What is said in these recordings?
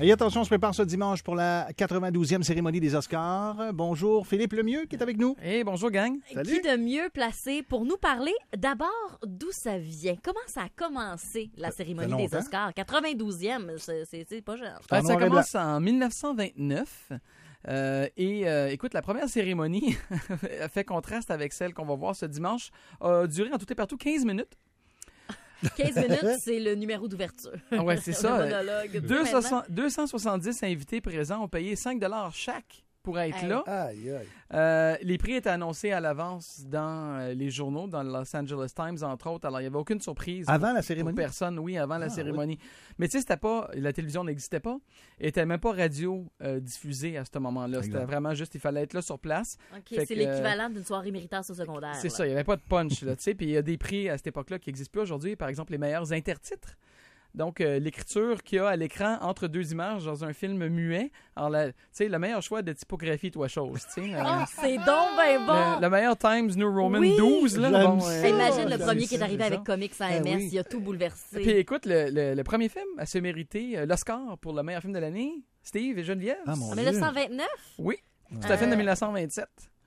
Et attention, on se prépare ce dimanche pour la 92e cérémonie des Oscars. Bonjour, Philippe Lemieux qui est avec nous. Hey, bonjour gang. Salut. Qui de mieux placé pour nous parler d'abord d'où ça vient? Comment ça a commencé, la cérémonie des Oscars? 92e, c'est pas jeune. Ça commence en 1929. Écoute, la première cérémonie fait contraste avec celle qu'on va voir ce dimanche. A duré en tout et partout 15 minutes. 15 minutes, c'est le numéro d'ouverture. Ah ouais, c'est ça. 270 invités présents ont payé 5 $ chaque pour être là. Aïe, aïe. Les prix étaient annoncés à l'avance dans les journaux, dans le Los Angeles Times, entre autres. Alors, il n'y avait aucune surprise. Avant la cérémonie? Pour personne, oui, avant la cérémonie. Oui. Mais tu sais, c'était pas... La télévision n'existait pas. Et n'était même pas radio-diffusée à ce moment-là. Exact. C'était vraiment juste, il fallait être là sur place. OK, c'est l'équivalent d'une soirée méritance au secondaire. C'est ça, il n'y avait pas de punch, là, tu sais. Puis il y a des prix à cette époque-là qui n'existent plus aujourd'hui. Par exemple, les meilleurs intertitres. Donc, l'écriture qu'il y a à l'écran entre deux images dans un film muet. Alors, tu sais, le meilleur choix de typographie, toi, chose. C'est donc ben bon! Le meilleur Times New Roman 12. Là, imagine le premier qui est arrivé avec Comics sans MS. Il a tout bouleversé. Puis écoute, le premier film a se mérité l'Oscar pour le meilleur film de l'année. Steve et Geneviève. En 1929? Oui. C'est un film de 1927.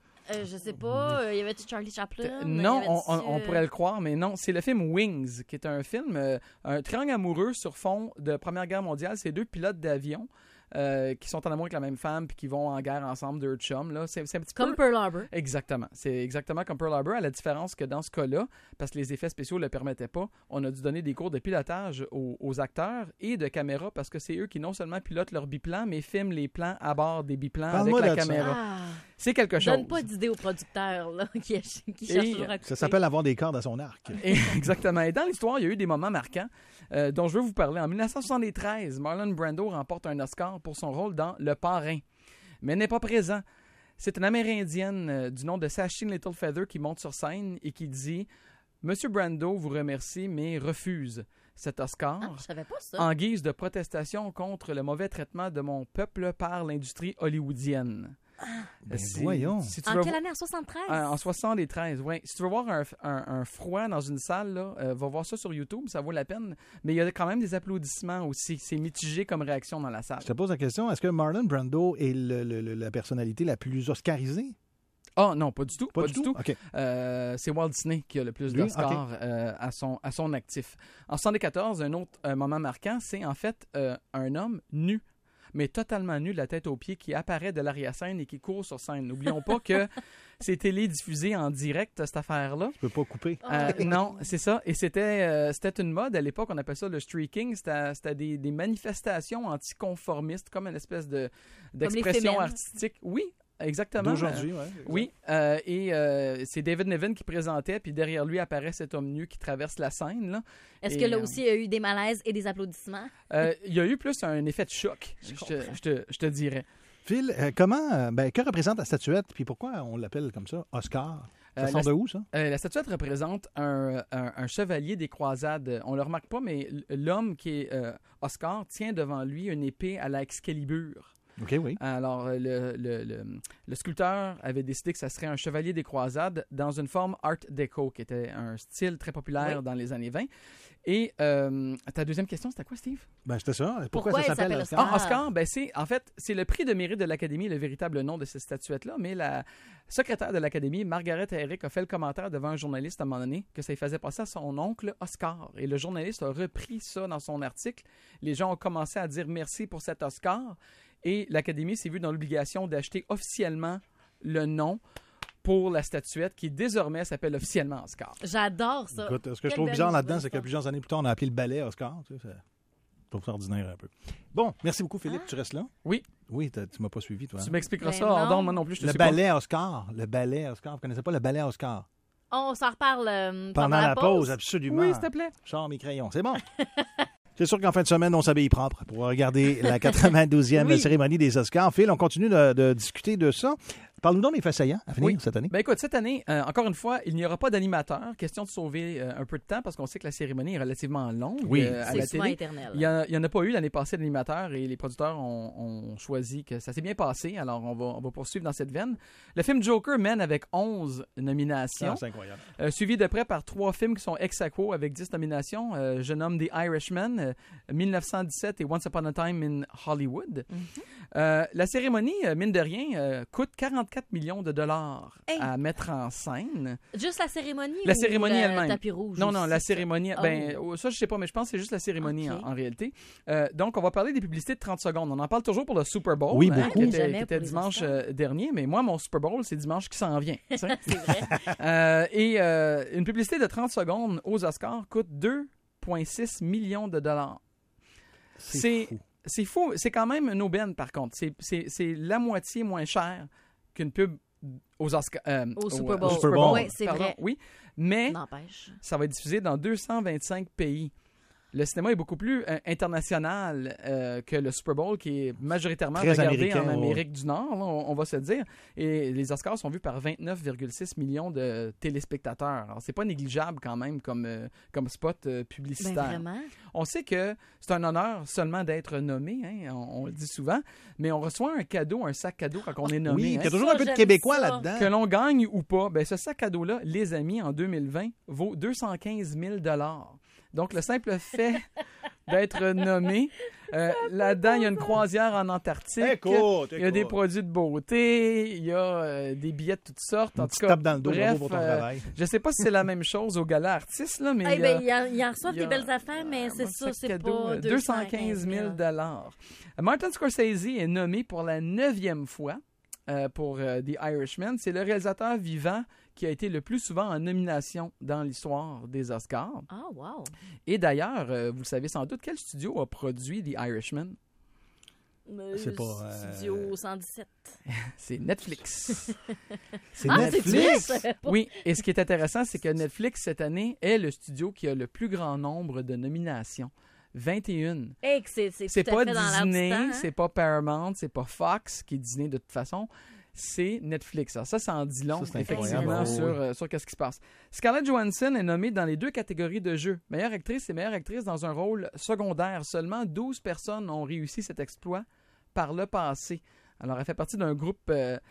Je sais pas, y avait-tu Charlie Chaplin? Non, on pourrait le croire, mais non. C'est le film Wings, qui est un film, un triangle amoureux sur fond de Première Guerre mondiale. C'est deux pilotes d'avion qui sont en amour avec la même femme puis qui vont en guerre ensemble, deux chums. Là. C'est un petit comme peu... Pearl Harbor. Exactement. C'est exactement comme Pearl Harbor, à la différence que dans ce cas-là, parce que les effets spéciaux ne le permettaient pas, on a dû donner des cours de pilotage aux acteurs et de caméra parce que c'est eux qui non seulement pilotent leur biplan, mais filment les plans à bord des biplans avec la caméra. C'est quelque chose. Donne pas d'idée aux producteurs là, qui cherchent toujours à couper. Ça s'appelle avoir des cordes à son arc. Exactement. Et dans l'histoire, il y a eu des moments marquants dont je veux vous parler. En 1973, Marlon Brando remporte un Oscar pour son rôle dans Le Parrain, mais n'est pas présent. C'est une Amérindienne du nom de Sachin Littlefeather qui monte sur scène et qui dit « Monsieur Brando vous remercie, mais refuse cet Oscar je savais pas ça. En guise de protestation contre le mauvais traitement de mon peuple par l'industrie hollywoodienne. » Voyons. En quelle année? En 73? En 73, oui. Si tu veux voir un froid dans une salle, là, va voir ça sur YouTube, ça vaut la peine. Mais il y a quand même des applaudissements aussi. C'est mitigé comme réaction dans la salle. Je te pose la question, est-ce que Marlon Brando est la personnalité la plus oscarisée? Ah non, pas du tout. Pas du tout. Okay. C'est Walt Disney qui a le plus d'Oscars à son actif. En 74, un autre moment marquant, c'est en fait un homme nu, mais totalement nu, de la tête aux pieds, qui apparaît de l'arrière-scène et qui court sur scène. N'oublions pas que c'est télédiffusé en direct, cette affaire-là. Tu peux pas couper. Non, c'est ça. Et c'était une mode à l'époque, on appelle ça le streaking. C'était des manifestations anticonformistes, comme une espèce d'expression artistique. Oui, exactement. D'aujourd'hui, oui. Oui, c'est David Niven qui présentait, puis derrière lui apparaît cet homme nu qui traverse la scène. Là. Est-ce que là aussi, il y a eu des malaises et des applaudissements? Il y a eu plus un effet de choc, je te dirais. Phil, que représente la statuette, puis pourquoi on l'appelle comme ça, Oscar? Ça sort de où, ça? La statuette représente un chevalier des croisades. On ne le remarque pas, mais l'homme qui est Oscar tient devant lui une épée à la Excalibur. OK, oui. Alors, le sculpteur avait décidé que ça serait un chevalier des croisades dans une forme art déco, qui était un style très populaire dans les années 20. Et ta deuxième question, c'était quoi, Steve? C'était ça. Pourquoi ça s'appelle Oscar? Oscar, c'est le prix de mérite de l'Académie, le véritable nom de cette statuette-là, mais la secrétaire de l'Académie, Margaret Herrick, a fait le commentaire devant un journaliste à un moment donné que ça lui faisait passer à son oncle Oscar. Et le journaliste a repris ça dans son article. Les gens ont commencé à dire merci pour cet Oscar. Et l'Académie s'est vue dans l'obligation d'acheter officiellement le nom pour la statuette qui désormais s'appelle officiellement Oscar. J'adore ça. Écoute, ce que je trouve bizarre là-dedans, c'est que plusieurs années plus tard, on a appelé le ballet Oscar. Tu sais, je trouve ça ordinaire un peu. Bon, merci beaucoup, Philippe. Tu restes là? Oui. Oui, tu m'as pas suivi, toi. Tu m'expliqueras ça hors moi non plus. Le ballet Oscar. Le ballet Oscar. Vous ne connaissez pas le ballet Oscar? On s'en reparle pendant la pause. Absolument. Oui, s'il te plaît. Je sors mes crayons. C'est bon. C'est sûr qu'en fin de semaine, on s'habille propre pour regarder la 92e cérémonie des Oscars. Phil, on continue de discuter de ça. Parle-nous donc des faits saillants à venir cette année. Ben écoute, cette année, encore une fois, il n'y aura pas d'animateur. Question de sauver un peu de temps parce qu'on sait que la cérémonie est relativement longue à la souvent télé. éternel. Il n'y en a pas eu l'année passée d'animateur et les producteurs ont choisi que ça s'est bien passé. Alors, on va poursuivre dans cette veine. Le film Joker mène avec 11 nominations. C'est incroyable. Suivi de près par 3 films qui sont ex aequo avec 10 nominations. Je nomme The Irishman, 1917 et Once Upon a Time in Hollywood. La cérémonie, mine de rien, coûte 44 millions de dollars à mettre en scène. Juste la cérémonie La ou cérémonie le elle-même. tapis rouge? Non, aussi, la cérémonie. Ça, je sais pas, mais je pense que c'est juste la cérémonie en réalité. Donc, on va parler des publicités de 30 secondes. On en parle toujours pour le Super Bowl, oui, beaucoup. qui était dimanche dernier, mais moi, mon Super Bowl, c'est dimanche qui s'en vient. C'est vrai. Et une publicité de 30 secondes aux Oscars coûte 2,6 millions de dollars. C'est fou. C'est quand même une aubaine, par contre. C'est la moitié moins cher qu'une pub aux Oscars. Au Super Bowl. Super Bowl. Oui, c'est vrai. Oui, mais N'empêche. ça va être diffusé dans 225 pays. Le cinéma est beaucoup plus international que le Super Bowl, qui est majoritairement Très regardé en américain, Amérique du Nord, là, on va se le dire. Et les Oscars sont vus par 29,6 millions de téléspectateurs. Alors, c'est pas négligeable quand même comme spot publicitaire. Ben vraiment. On sait que c'est un honneur seulement d'être nommé, hein, on le dit souvent, mais on reçoit un cadeau, un sac cadeau quand on est nommé. Oui, hein. il y a toujours un peu de j'aime Québécois ça. là-dedans. Que l'on gagne ou pas, ben ce sac cadeau-là, les amis, en 2020, vaut 215 000 $. Donc, le simple fait d'être nommé, là-dedans, il y a une croisière en Antarctique, il y a des produits de beauté, il y a des billets de toutes sortes. En tout cas, tape dans le dos, bref, bravo pour ton travail. je ne sais pas si c'est la même chose au gala artiste, là, mais Il en reçoit il y a des belles affaires, mais c'est un ça, sac c'est cadeau, pas 215 000 $. Martin Scorsese est nommé pour la 9e fois pour The Irishman. C'est le réalisateur vivant qui a été le plus souvent en nomination dans l'histoire des Oscars. Ah, wow. Et d'ailleurs, vous le savez sans doute, quel studio a produit The Irishman? C'est pas, Studio 117. C'est Netflix. C'est Ah, Netflix. c'est Oui, et ce qui est intéressant, c'est que Netflix, cette année, est le studio qui a le plus grand nombre de nominations. 21. Hey, c'est C'est tout à pas fait dans l'air du Disney, temps, hein? c'est pas Paramount, c'est pas Fox, qui est Disney de toute façon. C'est Netflix. Alors ça en dit long, Ça, c'est effectivement, incroyable. sur qu'est-ce qui se passe. Scarlett Johansson est nommée dans les 2 catégories de jeu. Meilleure actrice et meilleure actrice dans un rôle secondaire. Seulement 12 personnes ont réussi cet exploit par le passé. Alors, elle fait partie d'un groupe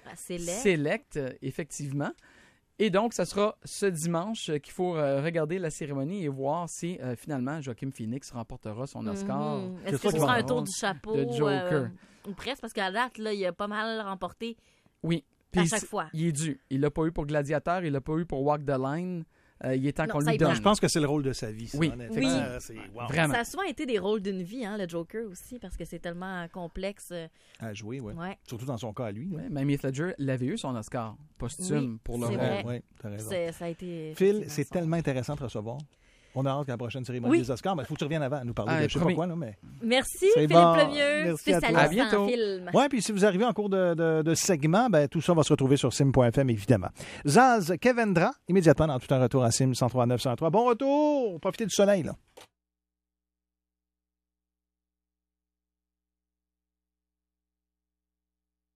select, effectivement. Et donc, ça sera ce dimanche qu'il faut regarder la cérémonie et voir si, finalement, Joaquin Phoenix remportera son Oscar. Est-ce que ce sera un tour du chapeau de Joker. Ou presque, parce qu'à date, là, il a pas mal remporté Oui. à Puis chaque fois. Il est dû. Il l'a pas eu pour Gladiator, il l'a pas eu pour Walk the Line. Il est temps qu'on lui donne. Je pense que c'est le rôle de sa vie, ça, Oui. honnêtement. Oui. C'est, wow. Vraiment. Ça a souvent été des rôles d'une vie, hein, le Joker aussi, parce que c'est tellement complexe. À jouer, oui. Ouais. Surtout dans son cas à lui. Ouais, même Heath Ledger l'avait eu son Oscar posthume Oui, pour le c'est rôle. vrai. Oui, t'as raison. Ça a été. Phil, effectivement c'est son- tellement intéressant de te recevoir. On a hâte qu'à la prochaine cérémonie Oui. des Oscars, mais il faut que tu reviennes avant à nous parler de je sais promis. pas quoi, là, mais... Merci, C'est Philippe bon. Lemieux. Merci à toi. Spécialiste À bientôt. en film. Ouais, puis si vous arrivez en cours de segment, ben, tout ça va se retrouver sur sim.fm, évidemment. Zaz Kevendra, immédiatement dans tout un retour à Sim 103.903. Bon retour! Profitez du soleil, là.